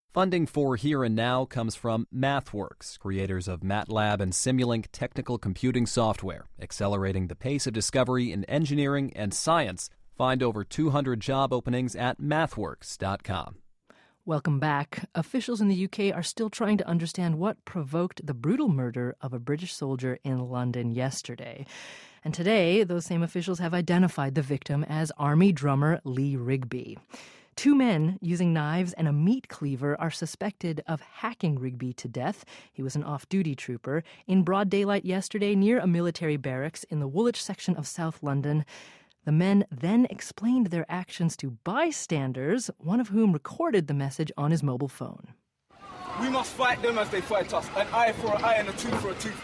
Funding for Here and Now comes from MathWorks, creators of MATLAB and Simulink technical computing software, accelerating the pace of discovery in engineering and science. Find over 200 job openings at mathworks.com. Welcome back. Officials in the UK are still trying to understand what provoked the brutal murder of a British soldier in London yesterday. And today, those same officials have identified the victim as Army drummer Lee Rigby. Two men using knives and a meat cleaver are suspected of hacking Rigby to death. He was an off-duty trooper in broad daylight yesterday near a military barracks in the Woolwich section of South London. The men then explained their actions to bystanders, one of whom recorded the message on his mobile phone. We must fight them as they fight us, an eye for an eye and a tooth for a tooth.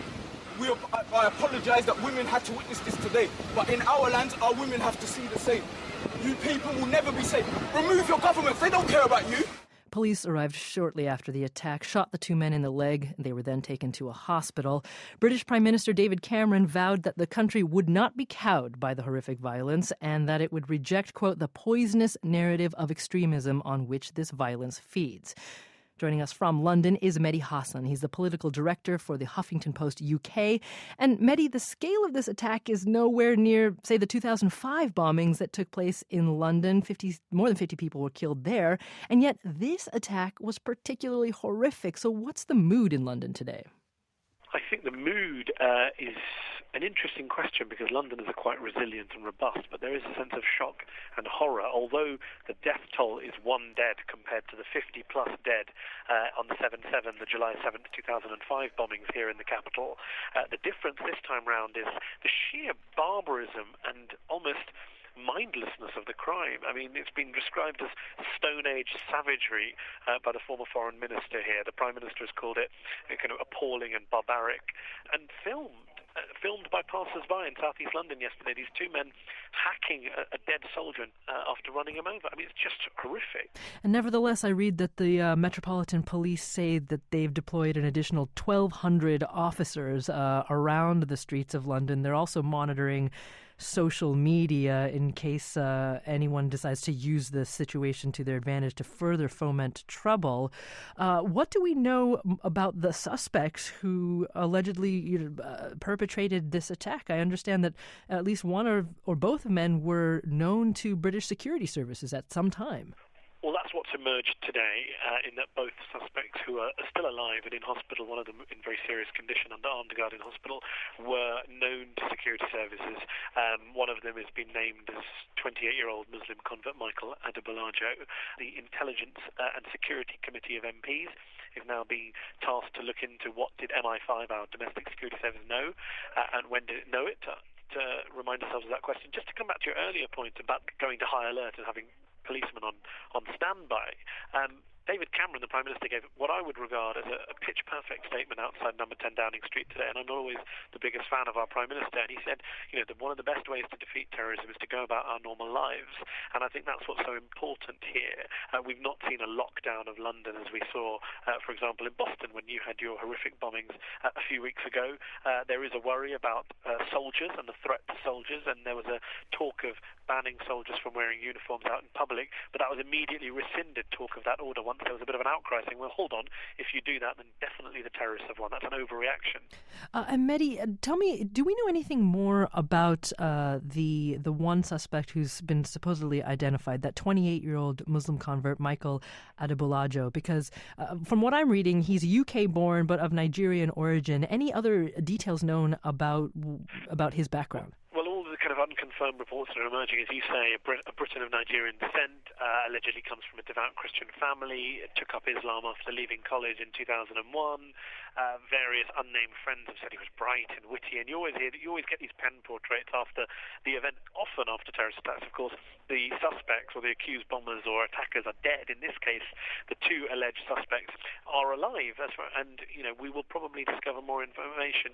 I apologise that women had to witness this today, but in our lands, our women have to see the same. You people will never be safe. Remove your governments, they don't care about you. Police arrived shortly after the attack, shot the two men in the leg. They were then taken to a hospital. British Prime Minister David Cameron vowed that the country would not be cowed by the horrific violence and that it would reject, quote, the poisonous narrative of extremism on which this violence feeds. Joining us from London is Mehdi Hasan. He's the political director for the Huffington Post UK. And Mehdi, the scale of this attack is nowhere near, say, the 2005 bombings that took place in London. More than 50 people were killed there. And yet this attack was particularly horrific. So what's the mood in London today? I think the mood is an interesting question because Londoners are quite resilient and robust, but there is a sense of shock and horror. Although the death toll is one dead compared to the 50-plus dead on the 7/7, the July 7th, 2005 bombings here in the capital, the difference this time round is the sheer barbarism and almost mindlessness of the crime. I mean, it's been described as Stone Age savagery by the former foreign minister here. The Prime Minister has called it kind of appalling and barbaric, and filmed by passers-by in southeast London yesterday, these two men hacking a dead soldier after running him over. I mean, it's just horrific. And nevertheless, I read that the Metropolitan Police say that they've deployed an additional 1,200 officers around the streets of London. They're also monitoring social media in case anyone decides to use this situation to their advantage to further foment trouble. What do we know about the suspects who allegedly perpetrated this attack? I understand that at least one or both men were known to British security services at some time. Well, that's what's emerged today, in that both suspects who are still alive and in hospital, one of them in very serious condition under armed guard in hospital, were known to security services. One of them has been named as 28-year-old Muslim convert Michael Adebolajo. The Intelligence and Security Committee of MPs is now being tasked to look into what did MI5, our domestic security service, know, and when did it know it, to remind ourselves of that question. Just to come back to your earlier point about going to high alert and having policemen on standby. David Cameron, the Prime Minister, gave what I would regard as a pitch-perfect statement outside number 10 Downing Street today, and I'm not always the biggest fan of our Prime Minister, and he said, that one of the best ways to defeat terrorism is to go about our normal lives, and I think that's what's so important here. We've not seen a lockdown of London as we saw, for example, in Boston when you had your horrific bombings a few weeks ago. There is a worry about soldiers and the threat to soldiers, and there was a talk of banning soldiers from wearing uniforms out in public, but that was immediately rescinded, talk of that order, once there was a bit of an outcry saying, well, hold on, if you do that, then definitely the terrorists have won. That's an overreaction. And Mehdi, tell me, do we know anything more about the one suspect who's been supposedly identified, that 28-year-old Muslim convert, Michael Adebolajo? Because from what I'm reading, he's UK-born but of Nigerian origin. Any other details known about his background? Well, all the kind of unconfirmed reports that are emerging, as you say, a Briton of Nigerian descent, allegedly comes from a devout Christian family, took up Islam after leaving college in 2001. Various unnamed friends have said he was bright and witty, and you always get these pen portraits after the event, often after terrorist attacks. Of course, the suspects or the accused bombers or attackers are dead. In this case, the two alleged suspects are alive, and we will probably discover more information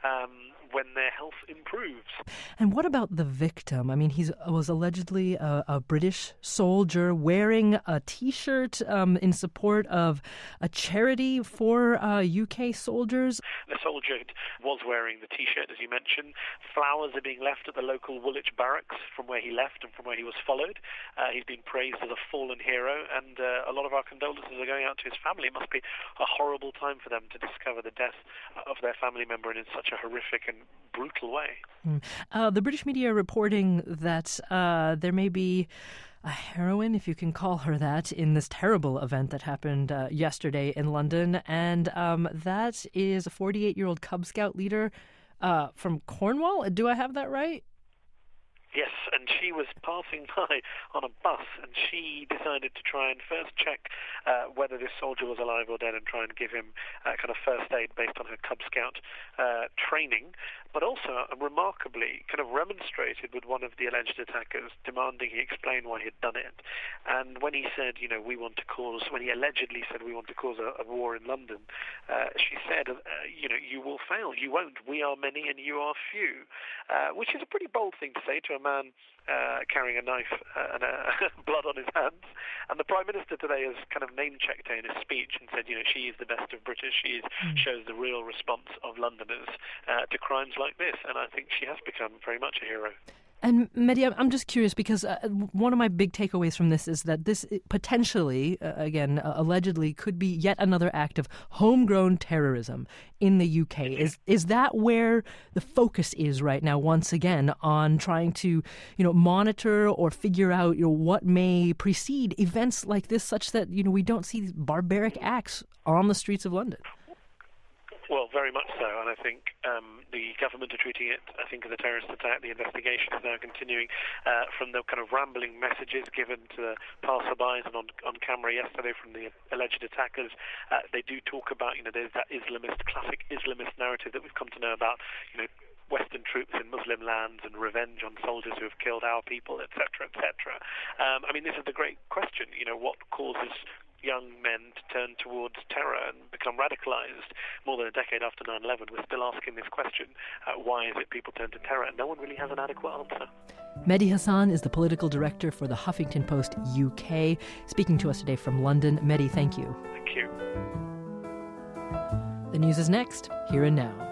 when their health improves. And what about the victim? I mean, he was allegedly a British soldier wearing a T-shirt in support of a charity for UK UK soldiers? The soldier was wearing the T-shirt, as you mentioned. Flowers are being left at the local Woolwich barracks from where he left and from where he was followed. He's been praised as a fallen hero, and a lot of our condolences are going out to his family. It must be a horrible time for them to discover the death of their family member in such a horrific and brutal way. The British media are reporting that there may be a heroine, if you can call her that, in this terrible event that happened yesterday in London. And that is a 48-year-old Cub Scout leader from Cornwall. Do I have that right? Yes, and she was passing by on a bus, and she decided to try and first check whether this soldier was alive or dead and try and give him kind of first aid based on her Cub Scout training, but also remarkably kind of remonstrated with one of the alleged attackers, demanding he explain why he'd done it. And when he said, when he allegedly said we want to cause a war in London, she said, you will fail, you won't, we are many and you are few, which is a pretty bold thing to say to a man carrying a knife and blood on his hands. And the Prime Minister today has kind of name-checked her in his speech and said, she is the best of British. She shows the real response of Londoners to crimes like this. And I think she has become very much a hero. And Mehdi, I'm just curious because one of my big takeaways from this is that this potentially, allegedly, could be yet another act of homegrown terrorism in the UK. Is that where the focus is right now, once again, on trying to, monitor or figure out, what may precede events like this, such that, we don't see these barbaric acts on the streets of London? Well, very much so, and I think the government are treating it, as a terrorist attack. The investigation is now continuing from the kind of rambling messages given to the passerbys and on camera yesterday from the alleged attackers. They do talk about, there's that classic Islamist narrative that we've come to know about, Western troops in Muslim lands and revenge on soldiers who have killed our people, etc., etc. This is the great question, what causes young men to turn towards terror and become radicalized more than a decade after 9/11. We're still asking this question, why is it people turn to terror? And no one really has an adequate answer. Mehdi Hasan is the political director for the Huffington Post UK, speaking to us today from London. Mehdi, thank you. Thank you. The news is next, here and now.